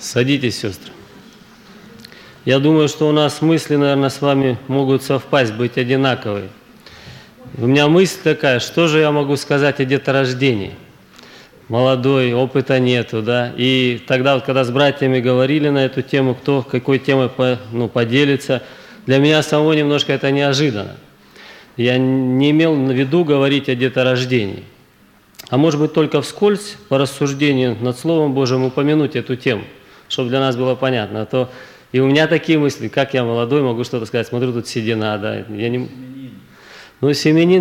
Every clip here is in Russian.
Садитесь, сестры. Я думаю, что у нас мысли, наверное, с вами могут совпасть, быть одинаковые. У меня мысль такая, что же я могу сказать о деторождении? Молодой, опыта нету, да? И тогда, вот, когда с братьями говорили на эту тему, кто какой темой поделится, для меня самого немножко это неожиданно. Я не имел в виду говорить о деторождении. А может быть, только вскользь, по рассуждению над Словом Божьим, упомянуть эту тему, чтобы для нас было понятно. А то и у меня такие мысли, как я молодой, могу что-то сказать, смотрю, тут седина, да. Я не... Ну, семенин,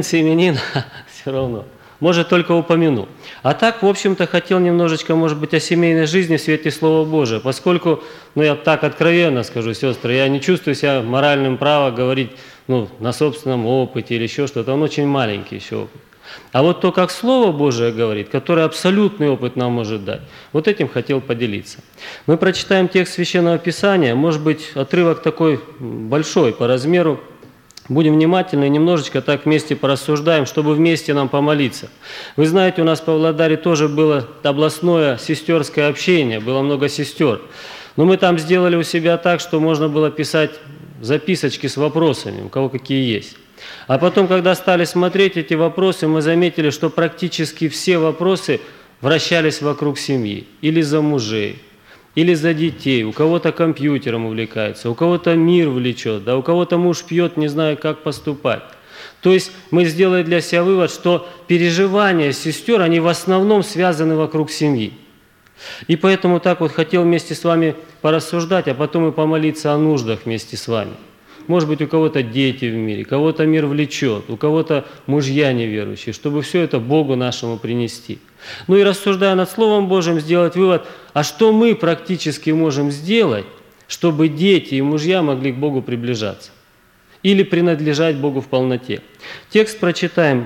все равно. Может, только упомяну. А так, в общем-то, хотел немножечко, может быть, о семейной жизни в свете Слова Божия, поскольку, я так откровенно скажу, сестры, я не чувствую себя моральным правом говорить, на собственном опыте или еще что-то, он очень маленький еще опыт. А вот то, как Слово Божие говорит, которое абсолютный опыт нам может дать, вот этим хотел поделиться. Мы прочитаем текст Священного Писания, может быть, отрывок такой большой по размеру. Будем внимательны и немножечко так вместе порассуждаем, чтобы вместе нам помолиться. Вы знаете, у нас в Павлодаре тоже было областное сестерское общение, было много сестер. Но мы там сделали у себя так, что можно было писать записочки с вопросами, у кого какие есть. А потом, когда стали смотреть эти вопросы, мы заметили, что практически все вопросы вращались вокруг семьи, или за мужей, или за детей. У кого-то компьютером увлекается, у кого-то мир влечет, да, у кого-то муж пьет, не зная, как поступать. То есть мы сделали для себя вывод, что переживания сестер, они в основном связаны вокруг семьи. И поэтому так вот хотел вместе с вами порассуждать, а потом и помолиться о нуждах вместе с вами. Может быть, у кого-то дети в мире, кого-то мир влечет, у кого-то мужья неверующие, чтобы все это Богу нашему принести. И рассуждая над Словом Божьим, сделать вывод, а что мы практически можем сделать, чтобы дети и мужья могли к Богу приближаться или принадлежать Богу в полноте. Текст прочитаем.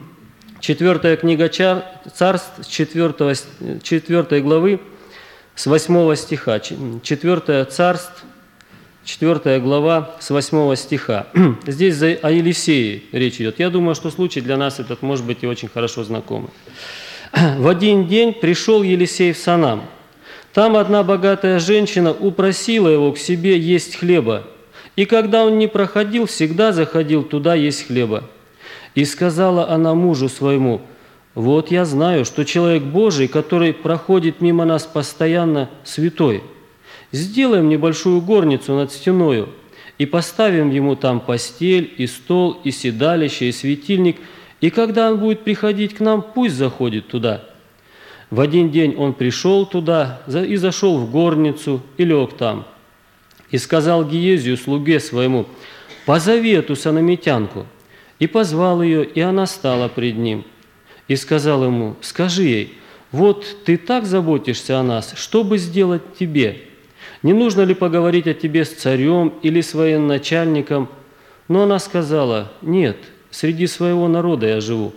4 книга Царств, 4 главы, с 8 стиха. 4 Царств, 4 глава, с 8 стиха. Здесь о Елисее речь идет. Я думаю, что случай для нас этот может быть и очень хорошо знакомый. «В один день пришел Елисей в Санам. Там одна богатая женщина упросила его к себе есть хлеба, и когда он не проходил, всегда заходил туда есть хлеба. И сказала она мужу своему: вот я знаю, что человек Божий, который проходит мимо нас постоянно, святой. Сделаем небольшую горницу над стеною, и поставим ему там постель, и стол, и седалище, и светильник, и когда он будет приходить к нам, пусть заходит туда». В один день он пришел туда и зашел в горницу и лег там. И сказал Гиезию, слуге своему: «Позови эту санамитянку». И позвал ее, и она стала пред ним. И сказал ему: «Скажи ей, вот ты так заботишься о нас, что бы сделать тебе? Не нужно ли поговорить о тебе с царем или с военачальником?» Но она сказала: «Нет, среди своего народа я живу».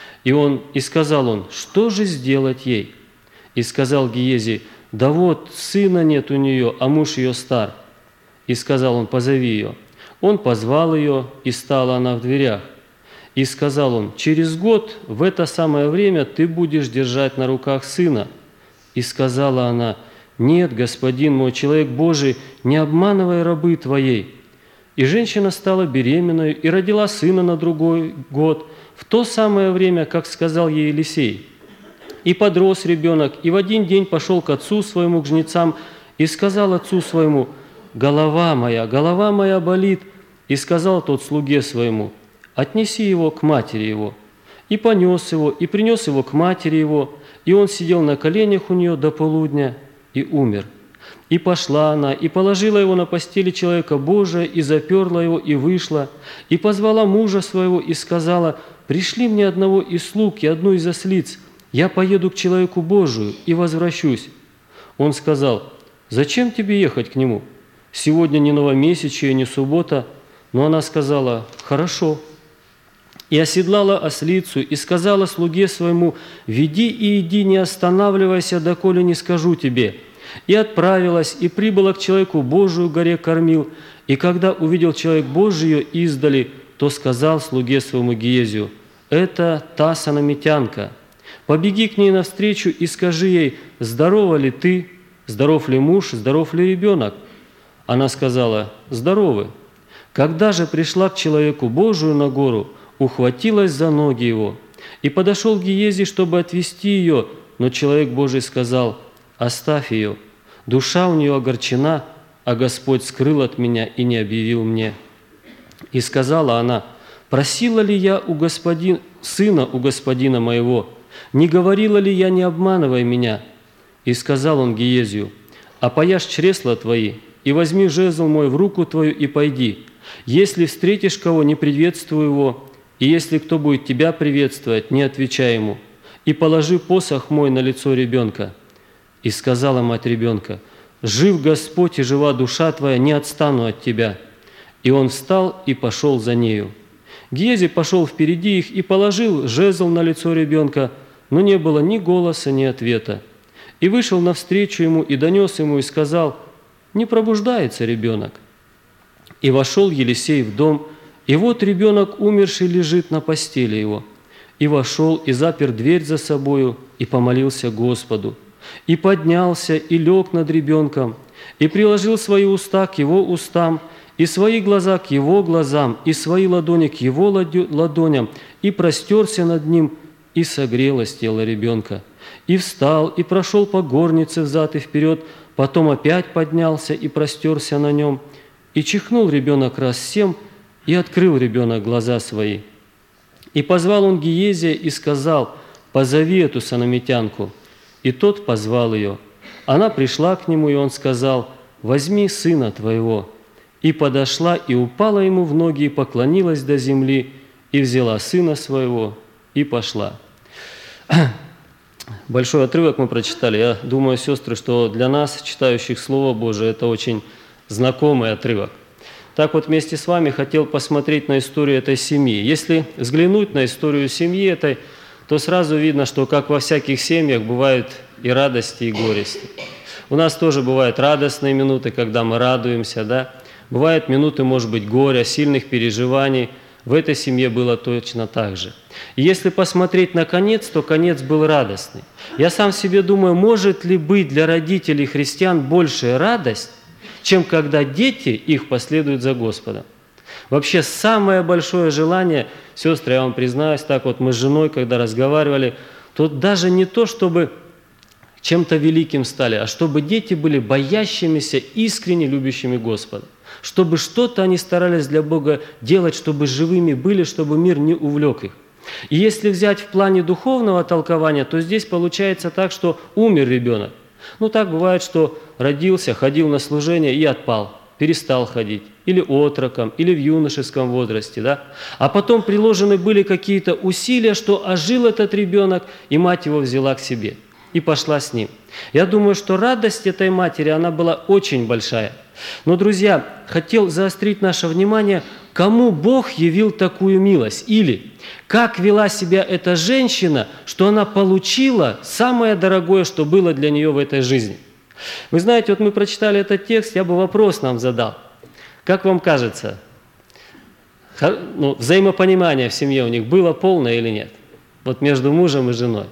И сказал он: «Что же сделать ей?» И сказал Гиези: «Да вот, сына нет у нее, а муж ее стар». И сказал он: «Позови ее». Он позвал ее, и стала она в дверях. И сказал он: «Через год в это самое время ты будешь держать на руках сына». И сказала она: «Нет, господин мой, человек Божий, не обманывай рабы твоей». И женщина стала беременной и родила сына на другой год, в то самое время, как сказал ей Елисей. И подрос ребенок, и в один день пошел к отцу своему, к жнецам, и сказал отцу своему: голова моя болит». И сказал тот слуге своему: «Отнеси его к матери его». И понес его, и принес его к матери его, и он сидел на коленях у нее до полудня и умер. И пошла она, и положила его на постели человека Божия, и заперла его, и вышла, и позвала мужа своего, и сказала: «Пришли мне одного из слуг и одну из ослиц, я поеду к человеку Божию и возвращусь». Он сказал: «Зачем тебе ехать к нему? Сегодня не новомесячие, не суббота». Но она сказала: «Хорошо». И оседлала ослицу, и сказала слуге своему: «Веди и иди, не останавливайся, доколе не скажу тебе». И отправилась, и прибыла к человеку Божию, горе Кормил. И когда увидел человек Божий ее издали, то сказал слуге своему Гиезию: «Это та санамитянка. Побеги к ней навстречу и скажи ей: здорова ли ты?» здоров ли муж, здоров ли ребенок? Она сказала: здоровы. Когда же пришла к человеку Божию на гору, ухватилась за ноги его. И подошел Гиези, чтобы отвести ее, но человек Божий сказал: оставь ее, душа у нее огорчена, а Господь скрыл от меня и не объявил мне. И сказала она: просила ли я сына у господина моего? Не говорила ли я, не обманывай меня? И сказал он Гиезию: опояшь чресла твои, и возьми жезл мой в руку твою, и пойди. Если встретишь кого, не приветствуй его, и если кто будет тебя приветствовать, не отвечай ему. И положи посох мой на лицо ребенка. И сказала мать ребенка: жив Господь и жива душа твоя, не отстану от тебя. И он встал и пошел за нею. Гиези пошел впереди их и положил жезл на лицо ребенка, но не было ни голоса, ни ответа. И вышел навстречу ему и донес ему и сказал: не пробуждается ребенок. И вошел Елисей в дом, и вот ребенок умерший лежит на постели его. И вошел, и запер дверь за собою, и помолился Господу. И поднялся, и лег над ребенком, и приложил свои уста к его устам, и свои глаза к его глазам, и свои ладони к его ладоням, и простерся над ним, и согрелось тело ребенка. И встал, и прошел по горнице взад и вперед, потом опять поднялся и простерся на нем. И чихнул ребенок раз 7, и открыл ребенок глаза свои. И позвал он Гиезия и сказал: позови эту санамитянку. И тот позвал ее. Она пришла к нему, и он сказал: возьми сына твоего. И подошла, и упала ему в ноги, и поклонилась до земли, и взяла сына своего, и пошла. Большой отрывок мы прочитали. Я думаю, сестры, что для нас, читающих Слово Божие, это очень знакомый отрывок. Так вот, вместе с вами хотел посмотреть на историю этой семьи. Если взглянуть на историю семьи этой, то сразу видно, что, как во всяких семьях, бывают и радости, и горести. У нас тоже бывают радостные минуты, когда мы радуемся, да? Бывают минуты, может быть, горя, сильных переживаний. В этой семье было точно так же. И если посмотреть на конец, то конец был радостный. Я сам себе думаю, может ли быть для родителей христиан большая радость, чем когда дети их последуют за Господом? Вообще, самое большое желание, сестры, я вам признаюсь, так вот мы с женой, когда разговаривали, то даже не то, чтобы чем-то великим стали, а чтобы дети были боящимися, искренне любящими Господа. Чтобы что-то они старались для Бога делать, чтобы живыми были, чтобы мир не увлек их. И если взять в плане духовного толкования, то здесь получается так, что умер ребенок. Ну так бывает, что родился, ходил на служение и отпал, перестал ходить. Или отроком, или в юношеском возрасте. Да? А потом приложены были какие-то усилия, что ожил этот ребенок, и мать его взяла к себе и пошла с ним. Я думаю, что радость этой матери, она была очень большая. Но, друзья, хотел заострить наше внимание, кому Бог явил такую милость, или как вела себя эта женщина, что она получила самое дорогое, что было для нее в этой жизни. Вы знаете, вот мы прочитали этот текст, я бы вопрос нам задал. Как вам кажется, взаимопонимание в семье у них было полное или нет? Вот между мужем и женой.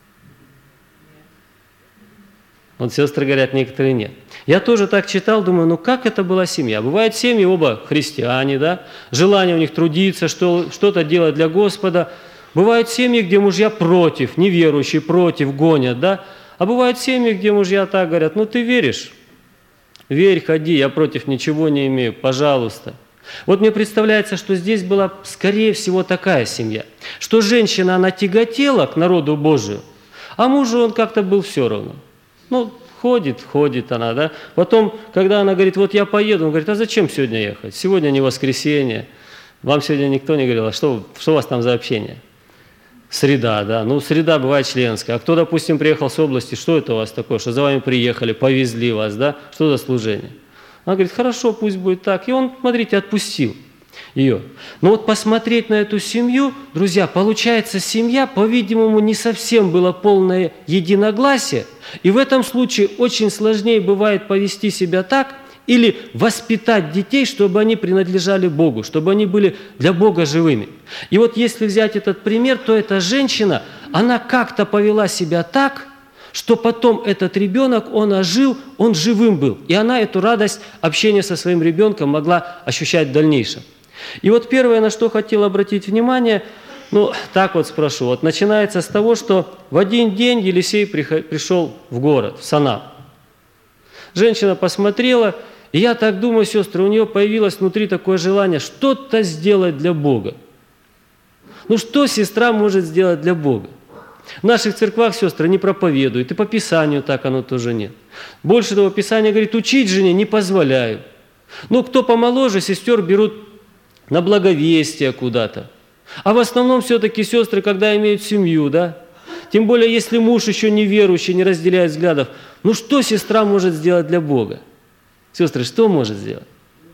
Вот сестры говорят, некоторые нет. Я тоже так читал, думаю, как это была семья? Бывают семьи, оба христиане, да? Желание у них трудиться, что-то делать для Господа. Бывают семьи, где мужья против, неверующие против, гонят, да? А бывают семьи, где мужья так говорят, ты веришь? Верь, ходи, я против ничего не имею, пожалуйста. Вот мне представляется, что здесь была, скорее всего, такая семья, что женщина, она тяготела к народу Божию, а мужу он как-то был все равно. Ходит она, да. Потом, когда она говорит, вот я поеду, он говорит, а зачем сегодня ехать? Сегодня не воскресенье. Вам сегодня никто не говорил, а что у вас там за общение? Среда, да. Среда бывает членская. А кто, допустим, приехал с области, что это у вас такое, что за вами приехали, повезли вас, да? Что за служение? Она говорит, хорошо, пусть будет так. И он, смотрите, отпустил ее. Но вот посмотреть на эту семью, друзья, получается, семья, по-видимому, не совсем было полное единогласие, и в этом случае очень сложнее бывает повести себя так или воспитать детей, чтобы они принадлежали Богу, чтобы они были для Бога живыми. И вот если взять этот пример, то эта женщина, она как-то повела себя так, что потом этот ребенок, он ожил, он живым был. И она эту радость общения со своим ребенком могла ощущать в дальнейшем. И вот первое, на что хотел обратить внимание, так вот спрошу. Вот начинается с того, что в один день Елисей пришел в город, в Санав. Женщина посмотрела, и я так думаю, сестры, у нее появилось внутри такое желание что-то сделать для Бога. Что сестра может сделать для Бога? В наших церквах сестры не проповедуют, и по Писанию так оно тоже нет. Больше того, Писание говорит, учить жене не позволяют. Кто помоложе, сестер берут на благовестие куда-то. А в основном все-таки сестры, когда имеют семью, да? Тем более, если муж еще не верующий, не разделяет взглядов, что сестра может сделать для Бога? Сестры, что может сделать?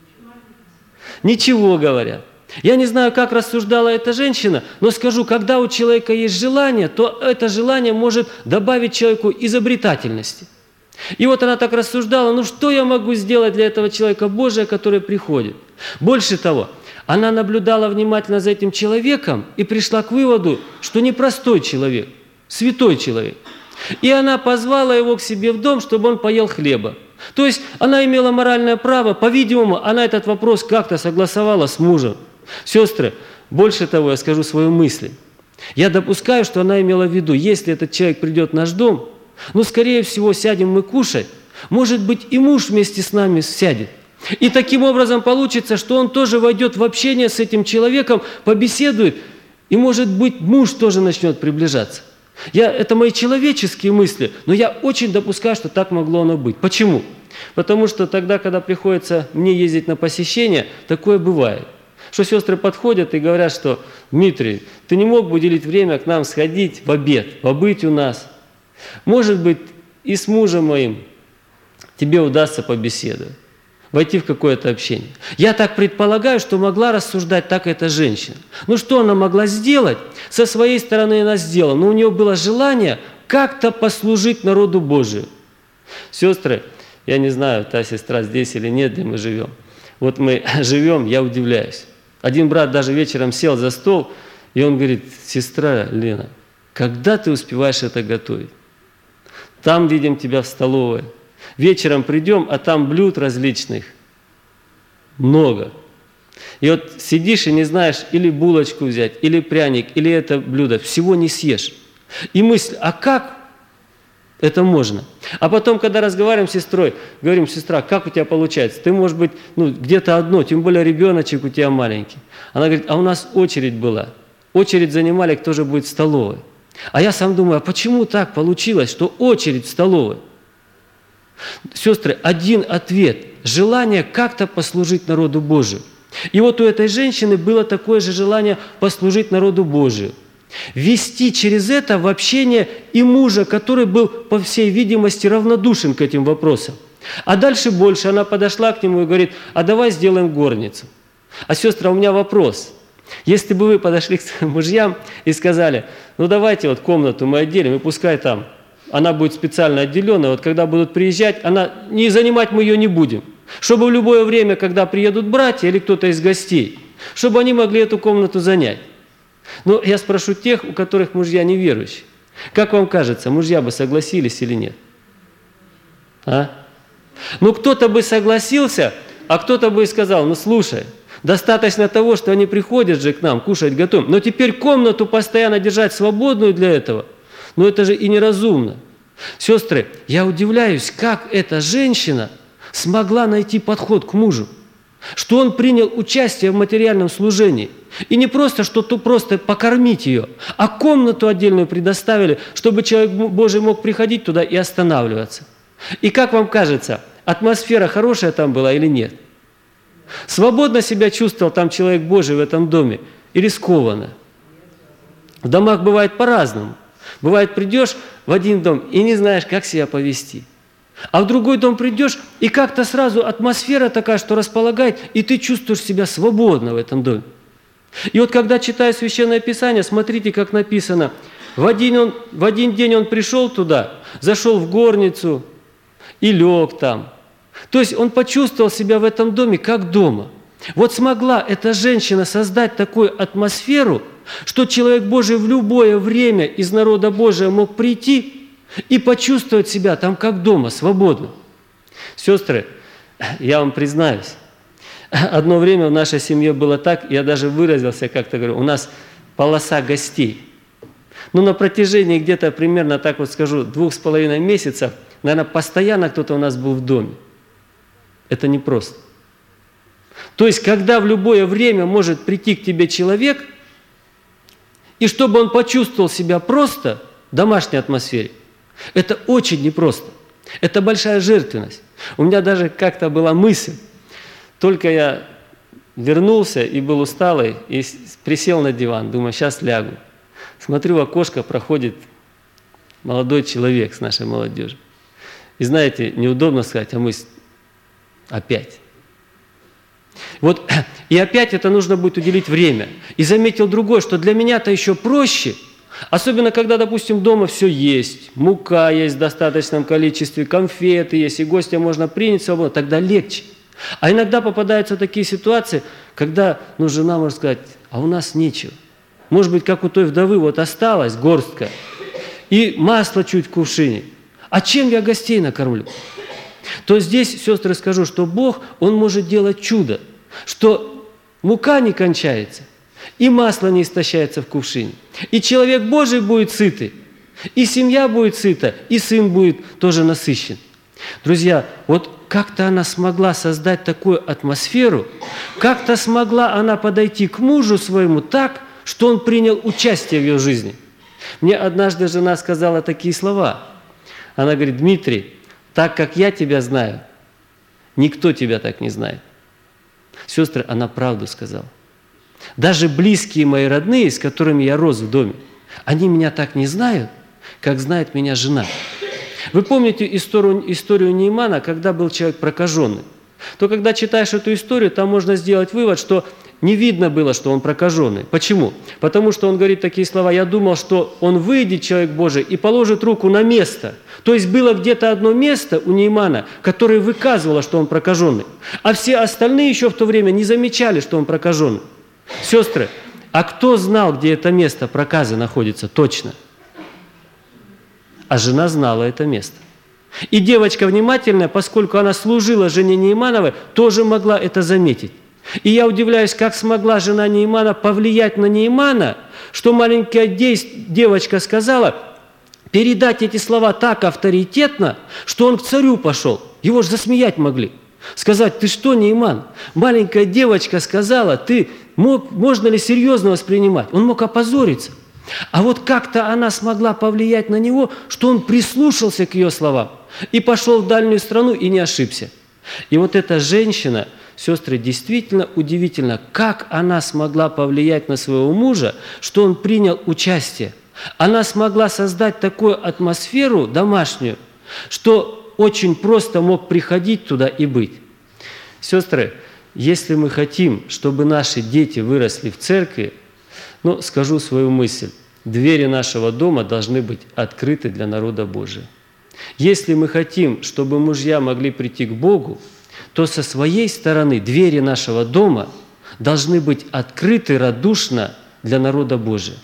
Ничего, говорят. Я не знаю, как рассуждала эта женщина, но скажу, когда у человека есть желание, то это желание может добавить человеку изобретательности. И вот она так рассуждала, что я могу сделать для этого человека Божия, который приходит? Больше того, она наблюдала внимательно за этим человеком и пришла к выводу, что не простой человек, святой человек. И она позвала его к себе в дом, чтобы он поел хлеба. То есть она имела моральное право, по-видимому, она этот вопрос как-то согласовала с мужем. Сестры, больше того, я скажу свою мысль. Я допускаю, что она имела в виду, если этот человек придет в наш дом, скорее всего, сядем мы кушать, может быть, и муж вместе с нами сядет. И таким образом получится, что он тоже войдет в общение с этим человеком, побеседует, и, может быть, муж тоже начнет приближаться. Это мои человеческие мысли, но я очень допускаю, что так могло оно быть. Почему? Потому что тогда, когда приходится мне ездить на посещение, такое бывает. Что сестры подходят и говорят, что «Дмитрий, ты не мог бы уделить время к нам сходить в обед, побыть у нас? Может быть, и с мужем моим тебе удастся побеседовать, войти в какое-то общение». Я так предполагаю, что могла рассуждать так эта женщина. Что она могла сделать? Со своей стороны она сделала, но у нее было желание как-то послужить народу Божию. Сестры, я не знаю, та сестра здесь или нет, где мы живем. Вот мы живем, я удивляюсь. Один брат даже вечером сел за стол, и он говорит: сестра Лена, когда ты успеваешь это готовить? Там видим тебя в столовой. Вечером придем, а там блюд различных много. И вот сидишь и не знаешь, или булочку взять, или пряник, или это блюдо, всего не съешь. И мысль, а как это можно? А потом, когда разговариваем с сестрой, говорим: сестра, как у тебя получается? Ты, может быть, где-то одно, тем более ребеночек у тебя маленький. Она говорит: а у нас очередь была. Очередь занимали, кто же будет в столовой. А я сам думаю, а почему так получилось, что очередь в столовой? Сестры, один ответ – желание как-то послужить народу Божию. И вот у этой женщины было такое же желание послужить народу Божию. Вести через это в общение и мужа, который был, по всей видимости, равнодушен к этим вопросам. А дальше больше она подошла к нему и говорит: а давай сделаем горницу. А сестра, у меня вопрос. Если бы вы подошли к своим мужьям и сказали: давайте вот комнату мы отделим, и пускай там она будет специально отделена, вот когда будут приезжать, не занимать мы ее не будем. Чтобы в любое время, когда приедут братья или кто-то из гостей, чтобы они могли эту комнату занять. Но я спрошу тех, у которых мужья неверующие. Как вам кажется, мужья бы согласились или нет? Кто-то бы согласился, а кто-то бы и сказал: слушай, достаточно того, что они приходят же к нам, кушать готовим, но теперь комнату постоянно держать свободную для этого, это же и неразумно. Сестры, я удивляюсь, как эта женщина смогла найти подход к мужу, что он принял участие в материальном служении. И не просто, что просто покормить ее, а комнату отдельную предоставили, чтобы человек Божий мог приходить туда и останавливаться. И как вам кажется, атмосфера хорошая там была или нет? Свободно себя чувствовал там человек Божий в этом доме или скованно? В домах бывает по-разному. Бывает, придешь в один дом и не знаешь, как себя повести. А в другой дом придешь, и как-то сразу атмосфера такая, что располагает, и ты чувствуешь себя свободно в этом доме. И вот когда читаю Священное Писание, смотрите, как написано: в один день он пришел туда, зашел в горницу и лег там. То есть он почувствовал себя в этом доме как дома. Вот смогла эта женщина создать такую атмосферу, что человек Божий в любое время из народа Божия мог прийти, и почувствовать себя там как дома, свободно. Сестры, я вам признаюсь, одно время в нашей семье было так, я даже выразился как-то, говорю, у нас полоса гостей. Ну, на протяжении где-то примерно, так вот скажу, 2,5 месяцев, наверное, постоянно кто-то у нас был в доме. Это непросто. То есть, когда в любое время может прийти к тебе человек, и чтобы он почувствовал себя просто в домашней атмосфере, это очень непросто. Это большая жертвенность. У меня даже как-то была мысль, только я вернулся и был усталый, и присел на диван, думаю, сейчас лягу. Смотрю, в окошко проходит молодой человек с нашей молодежью. И знаете, неудобно сказать, а мысль опять. Вот, и опять это нужно будет уделить время. И заметил другое, что для меня-то еще проще, особенно когда, допустим, дома все есть, мука есть в достаточном количестве, конфеты есть, и гостя можно принять свободно, тогда легче. А иногда попадаются такие ситуации, когда жена может сказать, а у нас нечего. Может быть, как у той вдовы, вот осталась горстка, и масло чуть в кувшине. А чем я гостей накормлю? То здесь, сестры, скажу, что Бог, Он может делать чудо, что мука не кончается, и масло не истощается в кувшине, и человек Божий будет сытый, и семья будет сыта, и сын будет тоже насыщен. Друзья, вот как-то она смогла создать такую атмосферу, как-то смогла она подойти к мужу своему так, что он принял участие в ее жизни. Мне однажды жена сказала такие слова. Она говорит, Дмитрий, так как я тебя знаю, никто тебя так не знает. Сестры, она правду сказала. Даже близкие мои родные, с которыми я рос в доме, они меня так не знают, как знает меня жена. Вы помните историю Неймана, когда был человек прокаженный? То когда читаешь эту историю, там можно сделать вывод, что не видно было, что он прокаженный. Почему? Потому что он говорит такие слова, я думал, что он выйдет, человек Божий, и положит руку на место. То есть было где-то одно место у Неймана, которое выказывало, что он прокаженный. А все остальные еще в то время не замечали, что он прокаженный. Сестры, а кто знал, где это место проказа находится точно? А жена знала это место. И девочка внимательная, поскольку она служила жене Неймановой, тоже могла это заметить. И я удивляюсь, как смогла жена Неймана повлиять на Неймана, что маленькая девочка сказала, передать эти слова так авторитетно, что он к царю пошел. Его же засмеять могли. Сказать, ты что, Нейман? Маленькая девочка сказала, можно ли серьезно воспринимать? Он мог опозориться. А вот как-то она смогла повлиять на него, что он прислушался к ее словам и пошел в дальнюю страну и не ошибся. И вот эта женщина, сестры, действительно удивительно, как она смогла повлиять на своего мужа, что он принял участие. Она смогла создать такую атмосферу домашнюю, что очень просто мог приходить туда и быть. Сестры, если мы хотим, чтобы наши дети выросли в церкви, скажу свою мысль. Двери нашего дома должны быть открыты для народа Божия. Если мы хотим, чтобы мужья могли прийти к Богу, то со своей стороны двери нашего дома должны быть открыты радушно для народа Божия.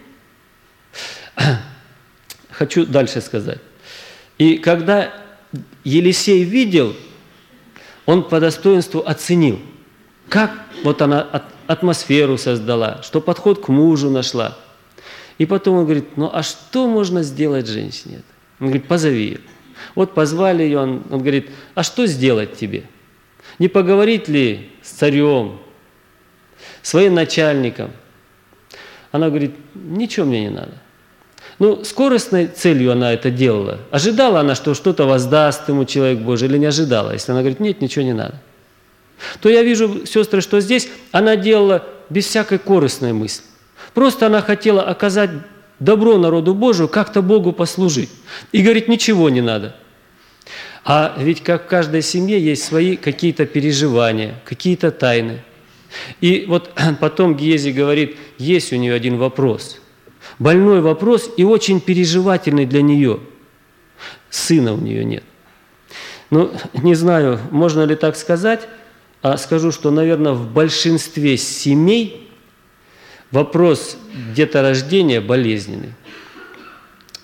Хочу дальше сказать. И когда Елисей видел, он по достоинству оценил, как вот она атмосферу создала, что подход к мужу нашла. И потом он говорит, а что можно сделать женщине? Он говорит, позови ее. Вот позвали ее, он говорит, а что сделать тебе? Не поговорить ли с царем, с военачальником? Она говорит, ничего мне не надо. Скоростной целью она это делала. Ожидала она, что что-то воздаст ему человек Божий, или не ожидала? Если она говорит, нет, ничего не надо. То я вижу, сестры, что здесь она делала без всякой корыстной мысли. Просто она хотела оказать добро народу Божию, как-то Богу послужить. И говорит, ничего не надо. А ведь как в каждой семье есть свои какие-то переживания, какие-то тайны. И вот потом Гиези говорит, есть у нее один вопрос. Больной вопрос и очень переживательный для нее. Сына у нее нет. Не знаю, можно ли так сказать, а скажу, что, наверное, в большинстве семей вопрос деторождения болезненный.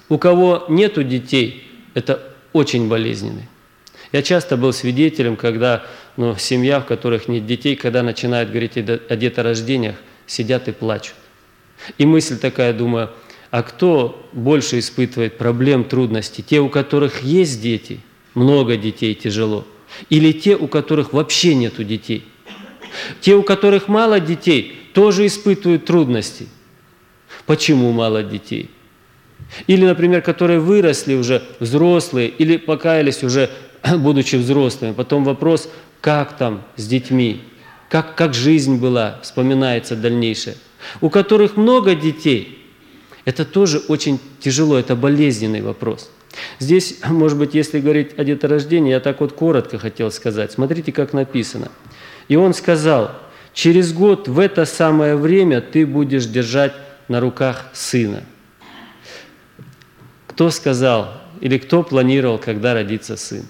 У кого нету детей, это очень болезненно. Я часто был свидетелем, когда семья, в которых нет детей, когда начинают говорить о деторождениях, сидят и плачут. И мысль такая, думаю, а кто больше испытывает проблем, трудностей? Те, у которых есть дети, много детей, тяжело, или те, у которых вообще нету детей? Те, у которых мало детей, тоже испытывают трудности. Почему мало детей? Или, например, которые выросли уже, взрослые, или покаялись уже, будучи взрослыми. Потом вопрос, как там с детьми, как жизнь была, вспоминается дальнейшее. У которых много детей, это тоже очень тяжело, это болезненный вопрос. Здесь, может быть, если говорить о деторождении, я так вот коротко хотел сказать. Смотрите, как написано. «И он сказал, через год в это самое время ты будешь держать на руках сына». Кто сказал или кто планировал, когда родится сын?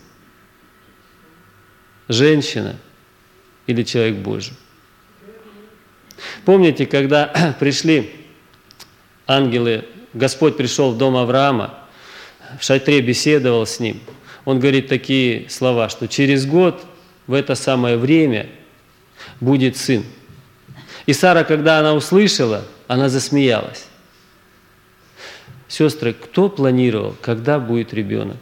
Женщина или человек Божий? Помните, когда пришли ангелы, Господь пришел в дом Авраама, в шатре беседовал с ним. Он говорит такие слова, что через год в это самое время будет сын. И Сара, когда она услышала, она засмеялась. Сестры, кто планировал, когда будет ребенок?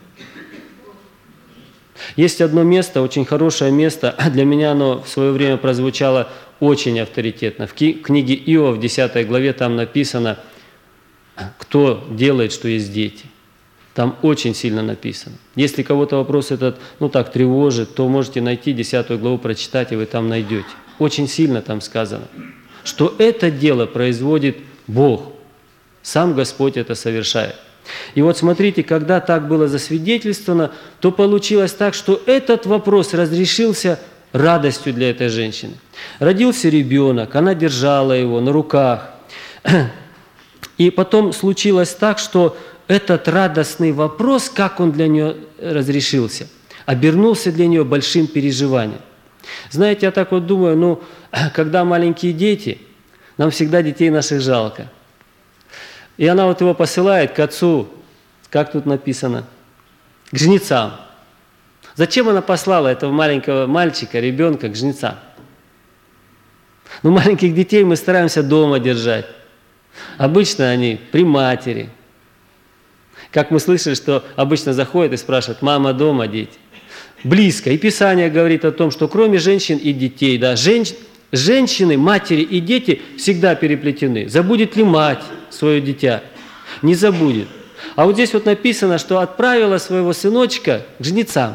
Есть одно место, очень хорошее место, для меня оно в свое время прозвучало очень авторитетно. В книге Иова, в 10 главе, там написано, кто делает, что есть дети. Там очень сильно написано. Если кого-то вопрос этот, так тревожит, то можете найти 10 главу, прочитать, и вы там найдете. Очень сильно там сказано, что это дело производит Бог. Сам Господь это совершает. И вот смотрите, когда так было засвидетельствовано, то получилось так, что этот вопрос разрешился радостью для этой женщины. Родился ребенок, она держала его на руках. И потом случилось так, что этот радостный вопрос, как он для нее разрешился, обернулся для нее большим переживанием. Знаете, я так вот думаю, когда маленькие дети, нам всегда детей наших жалко. И она вот его посылает к отцу, как тут написано, к жнецам. Зачем она послала этого маленького мальчика, ребенка к жнецам? Маленьких детей мы стараемся дома держать. Обычно они при матери. Как мы слышали, что обычно заходят и спрашивают, мама дома, дети. Близко. И Писание говорит о том, что кроме женщин и детей, женщины, матери и дети всегда переплетены. Забудет ли мать свое дитя? Не забудет. А вот здесь вот написано, что отправила своего сыночка к жнецам.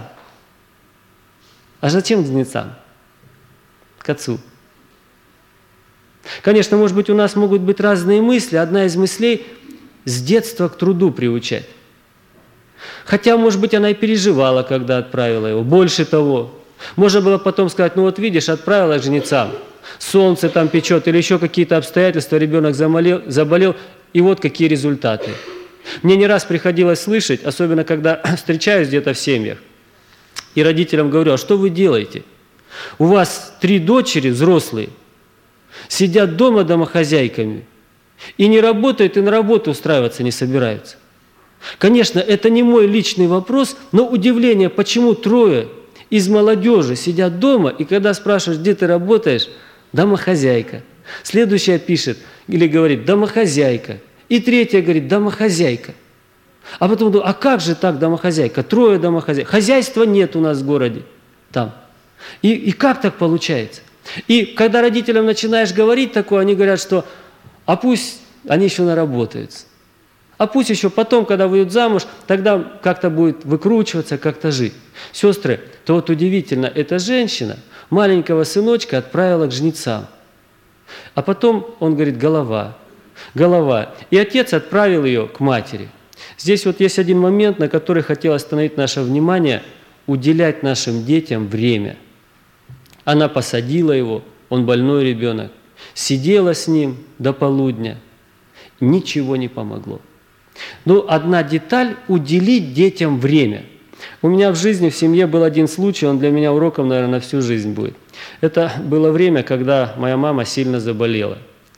А зачем к жнецам? К отцу. Конечно, может быть, у нас могут быть разные мысли. Одна из мыслей – с детства к труду приучать. Хотя, может быть, она и переживала, когда отправила его. Больше того, можно было потом сказать, видишь, отправила к жнецам. Солнце там печет или еще какие-то обстоятельства, ребенок заболел, и вот какие результаты. Мне не раз приходилось слышать, особенно когда встречаюсь где-то в семьях, и родителям говорю, а что вы делаете? У вас 3 дочери взрослые, сидят дома домохозяйками, и не работают, и на работу устраиваться не собираются. Конечно, это не мой личный вопрос, но удивление, почему 3 из молодежи сидят дома, и когда спрашиваешь, где ты работаешь, домохозяйка. Следующая пишет или говорит, домохозяйка. И 3 говорит, домохозяйка. А потом думаю, а как же так домохозяйка? 3 домохозяек. Хозяйства нет у нас в городе. Там. И как так получается? И когда родителям начинаешь говорить такое, они говорят, что а пусть они еще наработаются. А пусть еще потом, когда выйдут замуж, тогда как-то будет выкручиваться, как-то жить. Сестры, то вот удивительно, эта женщина маленького сыночка отправила к жнецам. А потом он говорит, голова. И отец отправил ее к матери. Здесь вот есть один момент, на который хотел остановить наше внимание, уделять нашим детям время. Она посадила его, он больной ребенок, сидела с ним до полудня. Ничего не помогло. Одна деталь – уделить детям время. У меня в жизни, в семье был один случай, он для меня уроком, наверное, на всю жизнь будет. Это было время, когда моя мама сильно заболела.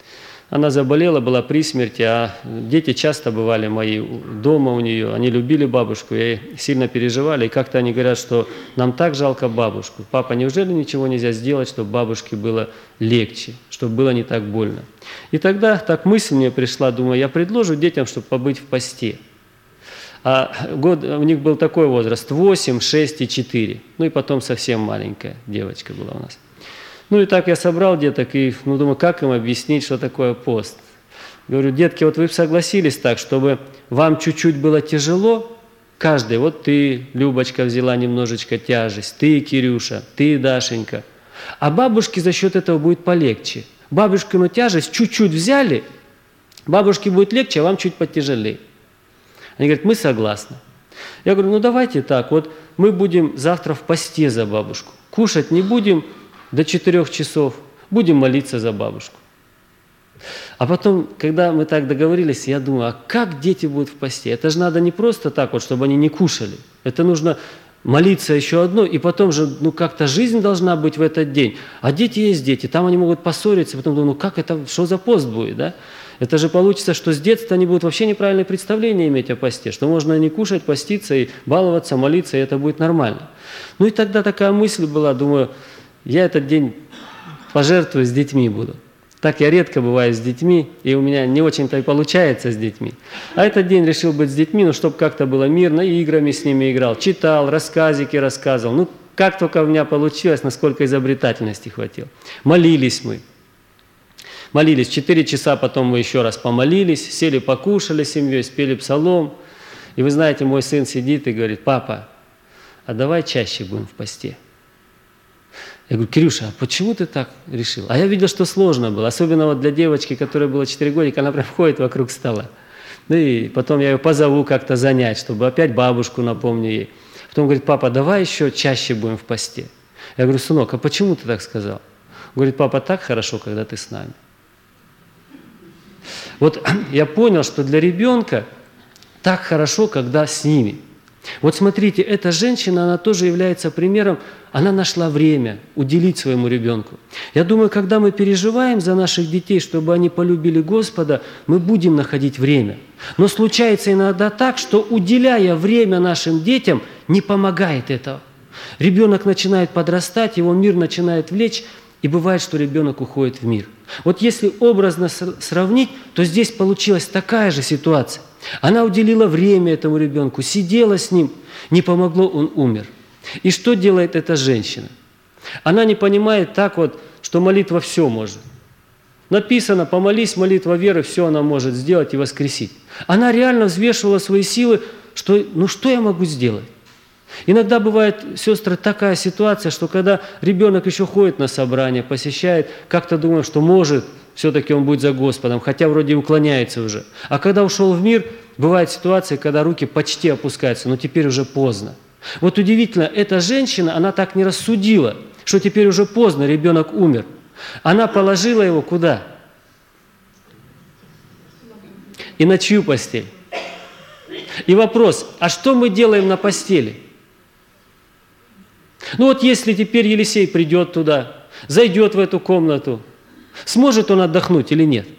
Она заболела, была при смерти, а дети часто бывали мои дома у нее, они любили бабушку, и сильно переживали, и как-то они говорят, что нам так жалко бабушку. Папа, неужели ничего нельзя сделать, чтобы бабушке было легче, чтобы было не так больно? И тогда так мысль мне пришла, думаю, я предложу детям, чтобы побыть в посте. А у них был такой возраст, 8, 6 и 4, ну и потом совсем маленькая девочка была у нас. Ну и так я собрал деток и думаю, как им объяснить, что такое пост. Говорю, детки, вот вы согласились так, чтобы вам чуть-чуть было тяжело, каждый, вот ты, Любочка, взяла немножечко тяжесть, ты, Кирюша, ты, Дашенька. А бабушке за счет этого будет полегче. Бабушкину тяжесть чуть-чуть взяли, бабушке будет легче, а вам чуть потяжелее. Они говорят, мы согласны. Я говорю, ну давайте так, вот мы будем завтра в посте за бабушку. Кушать не будем до 4 часов, будем молиться за бабушку. А потом, когда мы так договорились, я думаю, а как дети будут в посте? Это же надо не просто так вот, чтобы они не кушали. Это нужно молиться еще одно, и потом же, как-то жизнь должна быть в этот день. А дети есть дети, там они могут поссориться, потом думаю, как это, что за пост будет, да? Это же получится, что с детства они будут вообще неправильное представление иметь о посте, что можно не кушать, поститься и баловаться, молиться, и это будет нормально. Ну и тогда такая мысль была, думаю, я этот день пожертвую, с детьми буду. Так я редко бываю с детьми, и у меня не очень-то и получается с детьми. А этот день решил быть с детьми, чтобы как-то было мирно, играми с ними играл, читал, рассказики рассказывал. Как только у меня получилось, насколько изобретательности хватило. Молились мы. Молились 4 часа, потом мы еще раз помолились, сели, покушали с семьей, спели псалом. И вы знаете, мой сын сидит и говорит, папа, а давай чаще будем в посте. Я говорю, Кирюша, а почему ты так решил? А я видел, что сложно было, особенно вот для девочки, которой было 4 годика, она прям ходит вокруг стола. Ну и потом я ее позову как-то занять, чтобы опять бабушку напомню ей. Потом говорит, папа, давай еще чаще будем в посте. Я говорю, сынок, а почему ты так сказал? Говорит, папа, так хорошо, когда ты с нами. Вот я понял, что для ребенка так хорошо, когда с ними. Вот смотрите, эта женщина, она тоже является примером, она нашла время уделить своему ребенку. Я думаю, когда мы переживаем за наших детей, чтобы они полюбили Господа, мы будем находить время. Но случается иногда так, что уделяя время нашим детям, не помогает этого. Ребенок начинает подрастать, его мир начинает влечь, и бывает, что ребенок уходит в мир. Вот если образно сравнить, то здесь получилась такая же ситуация. Она уделила время этому ребенку, сидела с ним, не помогло, он умер. И что делает эта женщина? Она не понимает так вот, что молитва все может. Написано, помолись, молитва веры, все она может сделать и воскресить. Она реально взвешивала свои силы, что что я могу сделать? Иногда бывает, сестры, такая ситуация, что когда ребенок еще ходит на собрание, посещает, как-то думаем, что может, все-таки он будет за Господом, хотя вроде уклоняется уже. А когда ушел в мир, бывает ситуация, когда руки почти опускаются, но теперь уже поздно. Вот удивительно, эта женщина, она так не рассудила, что теперь уже поздно, ребенок умер. Она положила его куда? И на чью постель? И вопрос, а что мы делаем на постели? Вот если теперь Елисей придет туда, зайдет в эту комнату, сможет он отдохнуть или нет?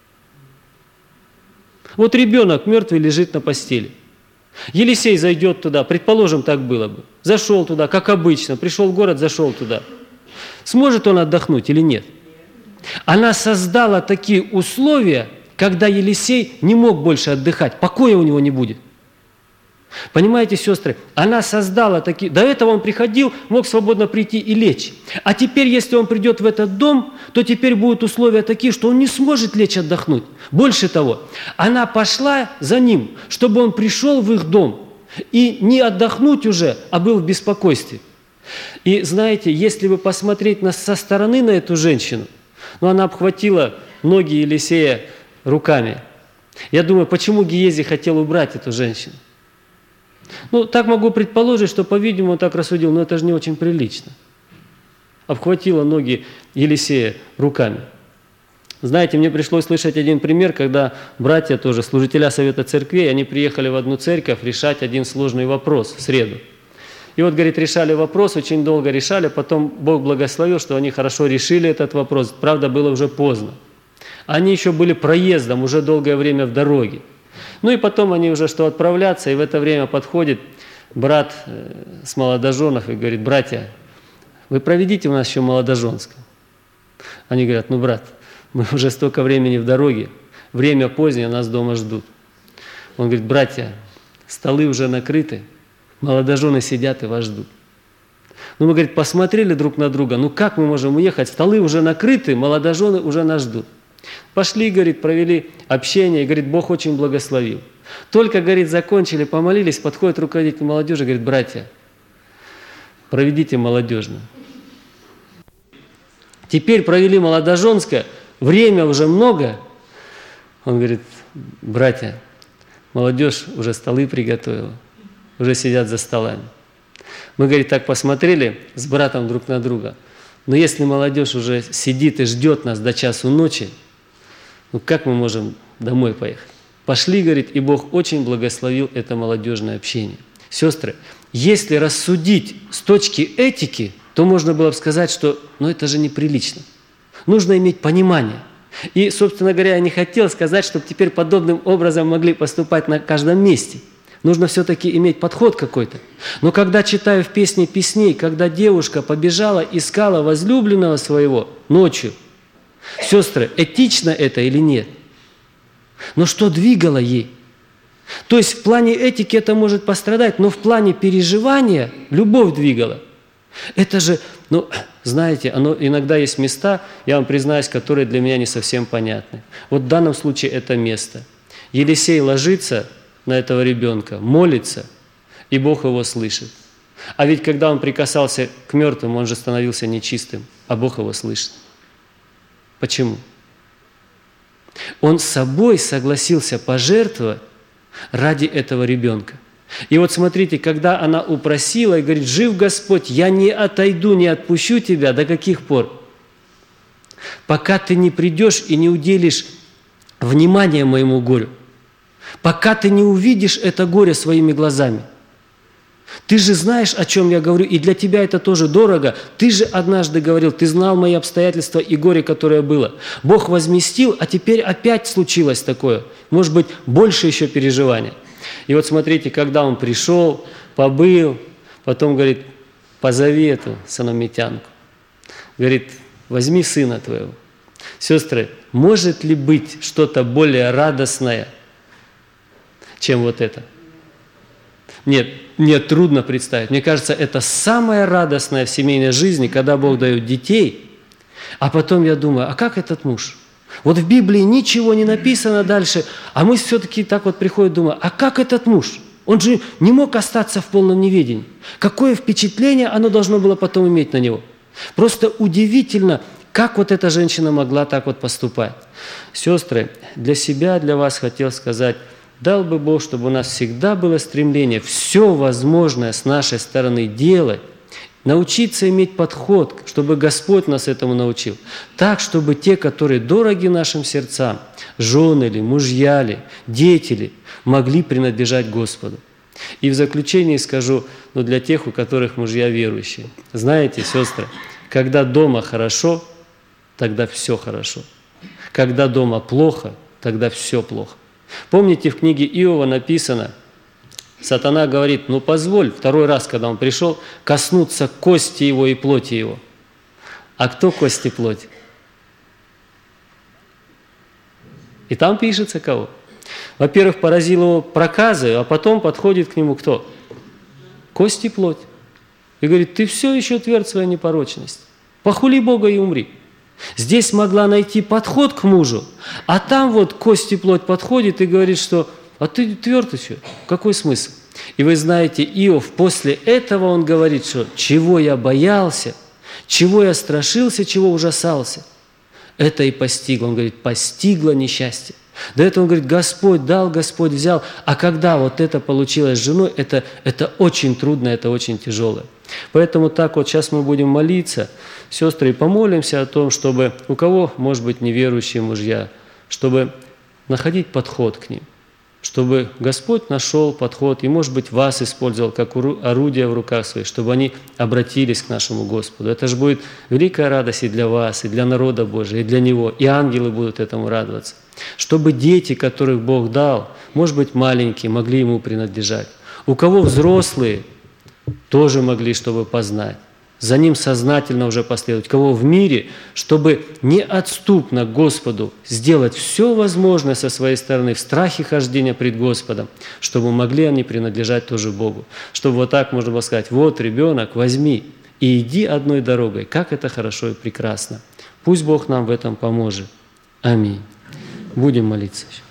Вот ребенок мертвый лежит на постели. Елисей зайдет туда, предположим, так было бы. Зашел туда, как обычно, пришел в город, зашел туда. Сможет он отдохнуть или нет? Она создала такие условия, когда Елисей не мог больше отдыхать, покоя у него не будет. Понимаете, сестры, она создала такие... До этого он приходил, мог свободно прийти и лечь. А теперь, если он придет в этот дом, то теперь будут условия такие, что он не сможет лечь отдохнуть. Больше того, она пошла за ним, чтобы он пришел в их дом и не отдохнуть уже, а был в беспокойстве. И знаете, если вы посмотреть со стороны на эту женщину, она обхватила ноги Елисея руками. Я думаю, почему Гиези хотел убрать эту женщину? Так могу предположить, что, по-видимому, он так рассудил, но это же не очень прилично. Обхватила ноги Елисея руками. Знаете, мне пришлось слышать один пример, когда братья тоже, служителя Совета Церквей, они приехали в одну церковь решать один сложный вопрос в среду. И вот, говорит, решали вопрос, очень долго решали, потом Бог благословил, что они хорошо решили этот вопрос, правда, было уже поздно. Они еще были проездом, уже долгое время в дороге. Ну и потом они уже что отправляться, и в это время подходит брат с молодоженов и говорит: братья, вы проведите у нас еще молодоженское. Они говорят: ну, брат, мы уже столько времени в дороге, время позднее, нас дома ждут. Он говорит: братья, столы уже накрыты, молодожены сидят и вас ждут. Ну, мы, говорит, посмотрели друг на друга, ну как мы можем уехать, столы уже накрыты, молодожены уже нас ждут. Пошли, говорит, провели общение, и, говорит, Бог очень благословил. Только, говорит, закончили, помолились, подходит руководитель молодежи, говорит: братья, проведите молодежную. Теперь провели молодоженское, время уже много. Он говорит: братья, молодежь уже столы приготовила, уже сидят за столами. Мы, говорит, так посмотрели с братом друг на друга. Но если молодежь уже сидит и ждет нас до часу ночи, ну как мы можем домой поехать? Пошли, говорит, и Бог очень благословил это молодежное общение. Сестры, если рассудить с точки этики, то можно было бы сказать, что ну это же неприлично. Нужно иметь понимание. И, собственно говоря, я не хотел сказать, чтобы теперь подобным образом могли поступать на каждом месте. Нужно все-таки иметь подход какой-то. Но когда читаю в «Песне песней», когда девушка побежала, искала возлюбленного своего ночью, сестры, этично это или нет? Но что двигало ей? То есть в плане этики это может пострадать, но в плане переживания любовь двигала. Это же, ну, знаете, оно, иногда есть места, я вам признаюсь, которые для меня не совсем понятны. Вот в данном случае это место. Елисей ложится на этого ребенка, молится, и Бог его слышит. А ведь когда он прикасался к мертвым, он же становился нечистым, а Бог его слышит. Почему? Он собой согласился пожертвовать ради этого ребенка. И вот смотрите, когда она упросила и говорит: жив Господь, я не отойду, не отпущу тебя, до каких пор? Пока ты не придешь и не уделишь внимания моему горю. Пока ты не увидишь это горе своими глазами. Ты же знаешь, о чем я говорю, и для тебя это тоже дорого. Ты же однажды говорил, ты знал мои обстоятельства и горе, которое было. Бог возместил, а теперь опять случилось такое. Может быть, больше еще переживания. И вот смотрите, когда он пришел, побыл, потом говорит: позови эту санамитянку. Говорит: возьми сына твоего. Сестры, может ли быть что-то более радостное, чем вот это? Нет, мне трудно представить. Мне кажется, это самое радостное в семейной жизни, когда Бог дает детей. А потом я думаю: а как этот муж? Вот в Библии ничего не написано дальше, а мы все-таки так вот приходим, думаем: а как этот муж? Он же не мог остаться в полном неведении. Какое впечатление оно должно было потом иметь на него? Просто удивительно, как вот эта женщина могла так вот поступать. Сестры, для себя, для вас хотел сказать: дал бы Бог, чтобы у нас всегда было стремление все возможное с нашей стороны делать, научиться иметь подход, чтобы Господь нас этому научил. Так, чтобы те, которые дороги нашим сердцам, жены ли, мужья ли, дети ли, могли принадлежать Господу. И в заключение скажу, для тех, у которых мужья верующие. Знаете, сестры, когда дома хорошо, тогда все хорошо. Когда дома плохо, тогда все плохо. Помните, в книге Иова написано, сатана говорит: позволь, второй раз, когда он пришел, коснуться кости его и плоти его. А кто кость и плоть? И там пишется кого? Во-первых, поразил его проказы, а потом подходит к нему кто? Кость и плоть. И говорит: ты все еще тверд своей непорочности. Похули Бога и умри. Здесь могла найти подход к мужу, а там вот кость и плоть подходит и говорит, что «а ты тверд еще, какой смысл?» И вы знаете, Иов после этого он говорит, что «чего я боялся, чего я страшился, чего ужасался, это и постигло». Он говорит: «постигло несчастье». До этого он говорит: «Господь дал, Господь взял». А когда вот это получилось с женой, это очень трудно, это очень тяжелое. Поэтому так вот сейчас мы будем молиться, сестры, и помолимся о том, чтобы у кого, может быть, неверующие мужья, чтобы находить подход к ним, чтобы Господь нашел подход и, может быть, вас использовал как орудие в руках своих, чтобы они обратились к нашему Господу. Это же будет великая радость и для вас, и для народа Божия, и для Него, и ангелы будут этому радоваться. Чтобы дети, которых Бог дал, может быть, маленькие, могли Ему принадлежать. У кого взрослые, тоже могли, чтобы познать. За Ним сознательно уже последовать. Кого в мире, чтобы неотступно к Господу сделать все возможное со своей стороны в страхе хождения пред Господом, чтобы могли они принадлежать тоже Богу. Чтобы вот так можно было сказать: вот, ребенок, возьми и иди одной дорогой. Как это хорошо и прекрасно. Пусть Бог нам в этом поможет. Аминь. Будем молиться.